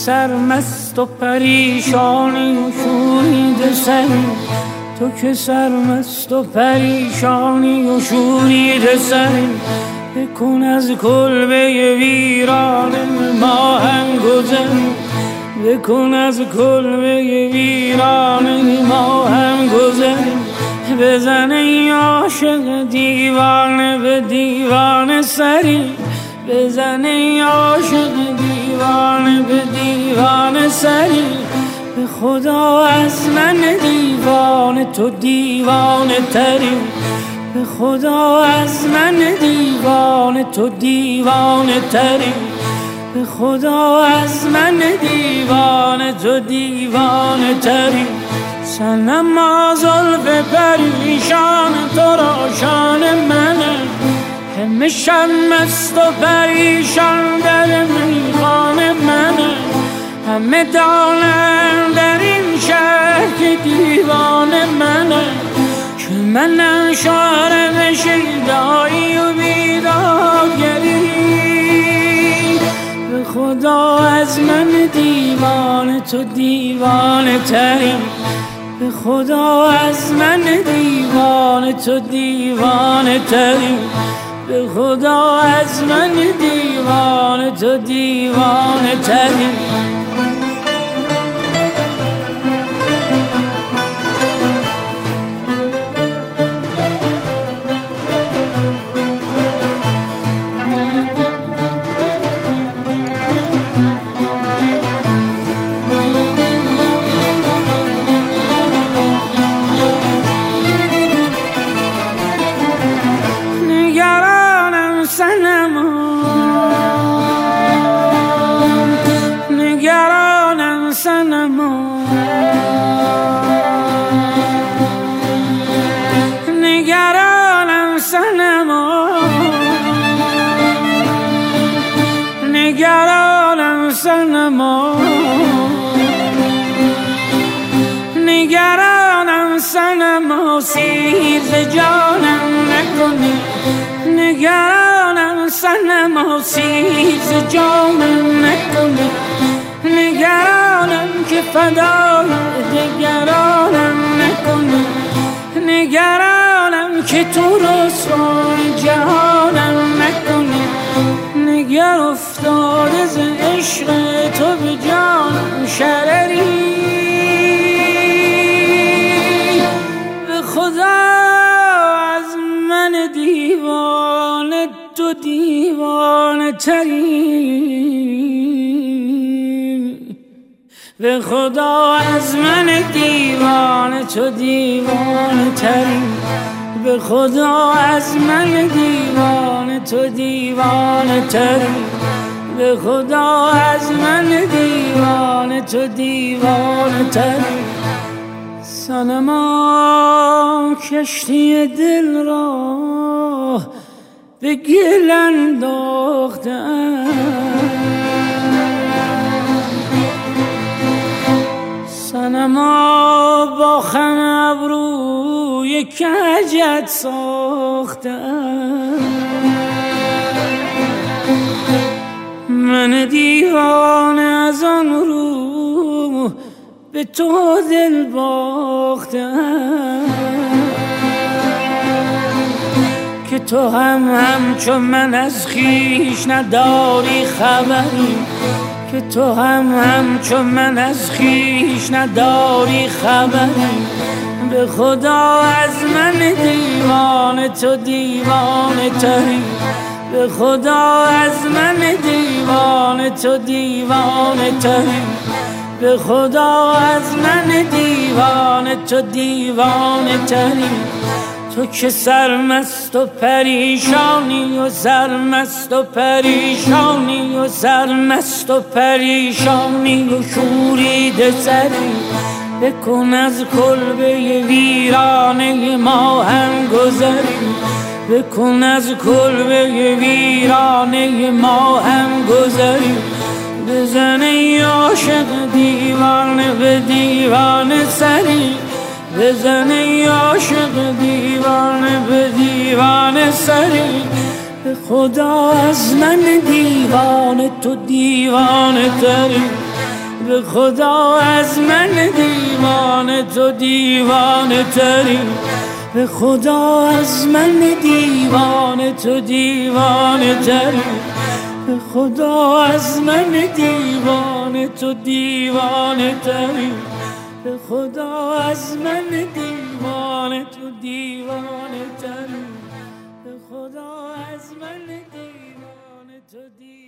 سرمست و پریشانی و شورید سری، تو که سرمست و پریشانی و شورید سری، بکن از کلبه ویران ما هم گذری، بکن از کلبه ویران ما هم گذری. بزن ای عاشق دیوانه به دیوانه سری، بزن ای عاشق دیوانه به دیوانه سری. به خدا از من دیوانه تو دیوانه تری، به خدا از من دیوانه تو دیوانه تری، به خدا از من دیوانه تو دیوانه تری. صنما زلف پریشان تو را شان منه، همه شب مست و پریشان در میخانه منه، همه دانم در این شهر که دیوانه منه، که منم شعر شیدایی و بیدادگری. به خدا از من دیوانه تو دیوانه تری، به خدا از من دیوانه تو دیوانه تری، به خدا از من دیوانه تو دیوانه تری. نگرانم صنما، نگرانم صنما، نگرانم صنما، نگرانم صنما، سیر ز جانم نکنی، نگرانم صنما، سیر ز جانم نکنی، نگرانم که فدای دگرانم نکنی، نگرانم که تو رسوای جهانم نکنی، نگر افتاده ز عشق تو به جانم شرری. به خدا از من دیوانه تو دیوانه تری، به خدا از من دیوانه تو دیوانه تری، به خدا از من دیوانه تو دیوانه تری، به خدا از من دیوانه تو دیوانه تری. صنما کشتی دل را به گل انداخته‌ام، صنما با خم ابروی کجت ساخته‌ام، من دیوانه از آن رو به تو دل باخته‌ام، که تو همچون من از خویش نداری خبری، که تو همچون من از خویش نداری خبری. به خدا از من دیوانه تو دیوانه تری، به خدا از من دیوانه تو دیوانه تری، به خدا از من دیوانه تو دیوانه تری. تو که سرمست و پریشانی و سرمست و پریشانی و سرمست و پریشانی و شورید سری، بکن از کلبه ویرانه ما هم گذری، بکن از کلبه ویرانه ما هم گذری. بزن ای عاشق دیوانه به دیوانه سری، بزن ای عاشق دیوانه به دیوانه سری. به خدا از من دیوانه تو دیوانه تری، به خدا از من دیوانه تو دیوانه تری، به خدا از من دیوانه تو دیوانه تری، به خدا از من دیوانه تو دیوانه تری، به خدا از من دیوانه تو دیوانه تری، به خدا از من دیوانه تو دیوانه